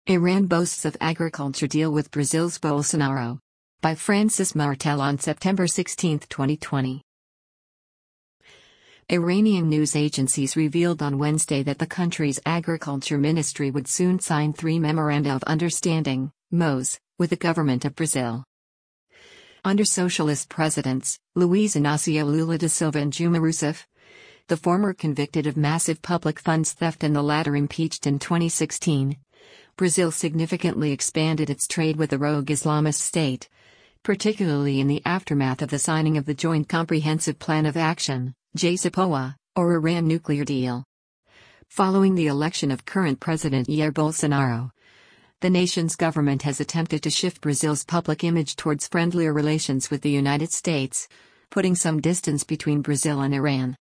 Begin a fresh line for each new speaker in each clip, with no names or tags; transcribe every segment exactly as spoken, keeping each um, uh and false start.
Iran boasts of agriculture deal with Brazil's Bolsonaro. By Francis Martel on September sixteenth, twenty twenty. Iranian news agencies revealed on Wednesday that the country's agriculture ministry would soon sign three Memoranda of Understanding, M O Us, with the government of Brazil. Under socialist presidents, Luiz Inácio Lula da Silva and Dilma Rousseff, the former convicted of massive public funds theft and the latter impeached in twenty sixteen, Brazil significantly expanded its trade with the rogue Islamist state, particularly in the aftermath of the signing of the Joint Comprehensive Plan of Action, J C P O A, or Iran nuclear deal. Following the election of current President Jair Bolsonaro, the nation's government has attempted to shift Brazil's public image towards friendlier relations with the United States, putting some distance between Brazil and Iran.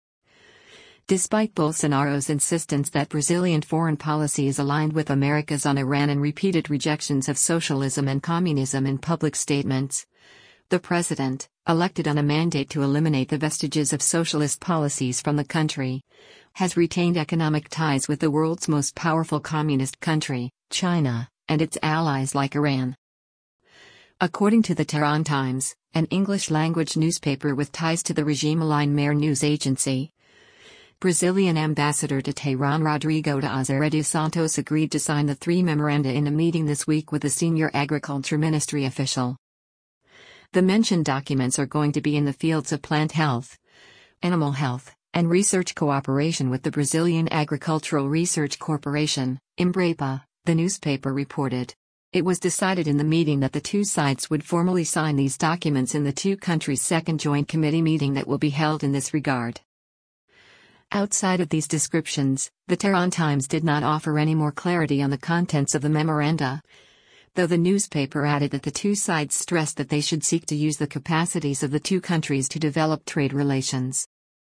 Despite Bolsonaro's insistence that Brazilian foreign policy is aligned with America's on Iran and repeated rejections of socialism and communism in public statements, the president, elected on a mandate to eliminate the vestiges of socialist policies from the country, has retained economic ties with the world's most powerful communist country, China, and its allies like Iran. According to the Tehran Times, an English-language newspaper with ties to the regime-aligned Mehr news agency, Brazilian ambassador to Tehran Rodrigo de Azevedo Santos agreed to sign the three memoranda in a meeting this week with a senior agriculture ministry official. The mentioned documents are going to be in the fields of plant health, animal health, and research cooperation with the Brazilian Agricultural Research Corporation, Embrapa, the newspaper reported. It was decided in the meeting that the two sides would formally sign these documents in the two countries' second joint committee meeting that will be held in this regard. Outside of these descriptions, the Tehran Times did not offer any more clarity on the contents of the memoranda, though the newspaper added that the two sides stressed that they should seek to use the capacities of the two countries to develop trade relations.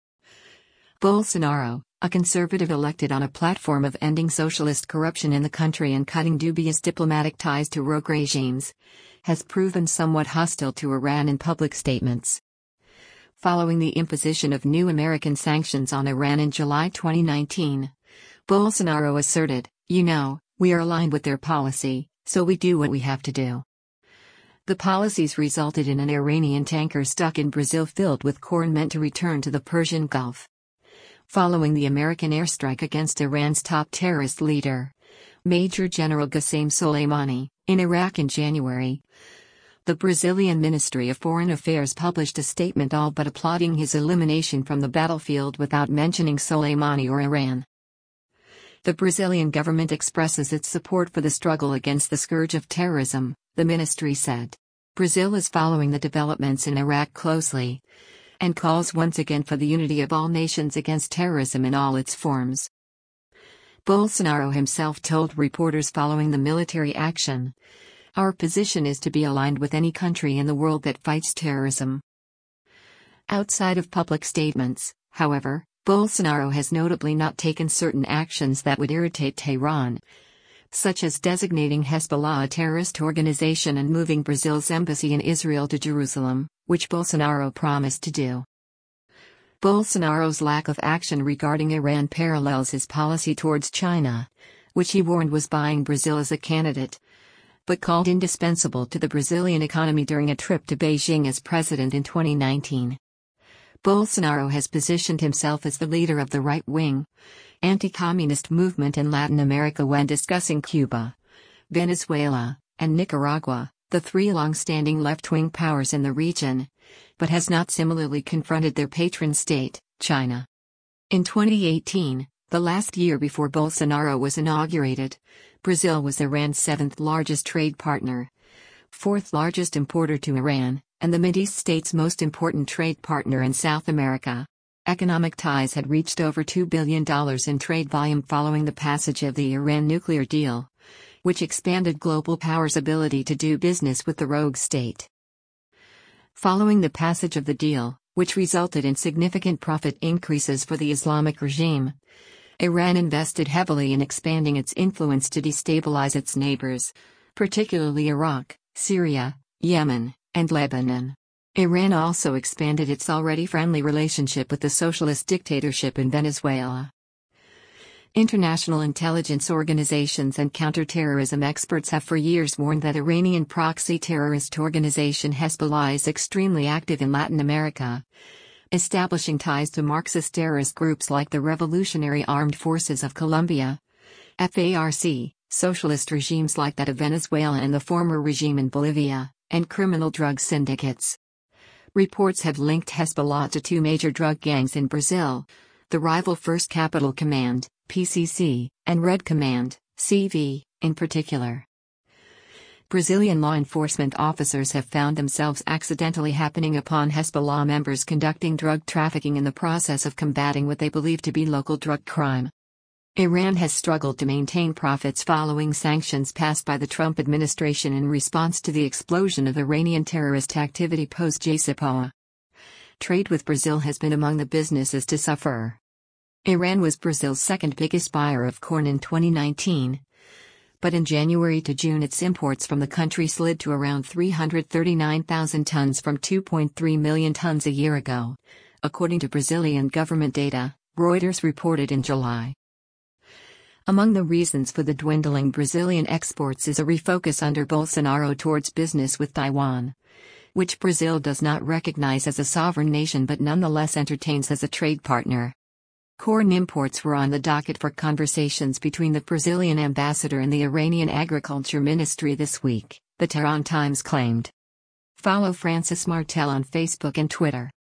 Bolsonaro, a conservative elected on a platform of ending socialist corruption in the country and cutting dubious diplomatic ties to rogue regimes, has proven somewhat hostile to Iran in public statements. Following the imposition of new American sanctions on Iran in July twenty nineteen, Bolsonaro asserted, "You know, we are aligned with their policy, so we do what we have to do." The policies resulted in an Iranian tanker stuck in Brazil filled with corn meant to return to the Persian Gulf. Following the American airstrike against Iran's top terrorist leader, Major General Qasem Soleimani, in Iraq in January, the Brazilian Ministry of Foreign Affairs published a statement all but applauding his elimination from the battlefield without mentioning Soleimani or Iran. The Brazilian government expresses its support for the struggle against the scourge of terrorism, the ministry said. Brazil is following the developments in Iraq closely, and calls once again for the unity of all nations against terrorism in all its forms. Bolsonaro himself told reporters following the military action, "Our position is to be aligned with any country in the world that fights terrorism." Outside of public statements, however, Bolsonaro has notably not taken certain actions that would irritate Tehran, such as designating Hezbollah a terrorist organization and moving Brazil's embassy in Israel to Jerusalem, which Bolsonaro promised to do. Bolsonaro's lack of action regarding Iran parallels his policy towards China, which he warned was buying Brazil as a candidate, but called indispensable to the Brazilian economy during a trip to Beijing as president in twenty nineteen. Bolsonaro has positioned himself as the leader of the right-wing, anti-communist movement in Latin America when discussing Cuba, Venezuela, and Nicaragua, the three long-standing left-wing powers in the region, but has not similarly confronted their patron state, China. In twenty eighteen, the last year before Bolsonaro was inaugurated, Brazil was Iran's seventh largest trade partner, fourth largest importer to Iran, and the Mideast state's most important trade partner in South America. Economic ties had reached over two billion dollars in trade volume following the passage of the Iran nuclear deal, which expanded global power's ability to do business with the rogue state. Following the passage of the deal, which resulted in significant profit increases for the Islamic regime, Iran invested heavily in expanding its influence to destabilize its neighbors, particularly Iraq, Syria, Yemen, and Lebanon. Iran also expanded its already friendly relationship with the socialist dictatorship in Venezuela. International intelligence organizations and counterterrorism experts have for years warned that Iranian proxy terrorist organization Hezbollah is extremely active in Latin America, establishing ties to Marxist terrorist groups like the Revolutionary Armed Forces of Colombia, F A R C, socialist regimes like that of Venezuela and the former regime in Bolivia, and criminal drug syndicates. Reports have linked Hezbollah to two major drug gangs in Brazil, the rival First Capital Command, P C C, and Red Command, C V, in particular. Brazilian law enforcement officers have found themselves accidentally happening upon Hezbollah members conducting drug trafficking in the process of combating what they believe to be local drug crime. Iran has struggled to maintain profits following sanctions passed by the Trump administration in response to the explosion of Iranian terrorist activity post-J C P O A. Trade with Brazil has been among the businesses to suffer. Iran was Brazil's second biggest buyer of corn in twenty nineteen. But in January to June its imports from the country slid to around three hundred thirty-nine thousand tons from two point three million tons a year ago, according to Brazilian government data, Reuters reported in July. Among the reasons for the dwindling Brazilian exports is a refocus under Bolsonaro towards business with Taiwan, which Brazil does not recognize as a sovereign nation but nonetheless entertains as a trade partner. Corn imports were on the docket for conversations between the Brazilian ambassador and the Iranian Agriculture Ministry this week, the Tehran Times claimed. Follow Francis Martel on Facebook and Twitter.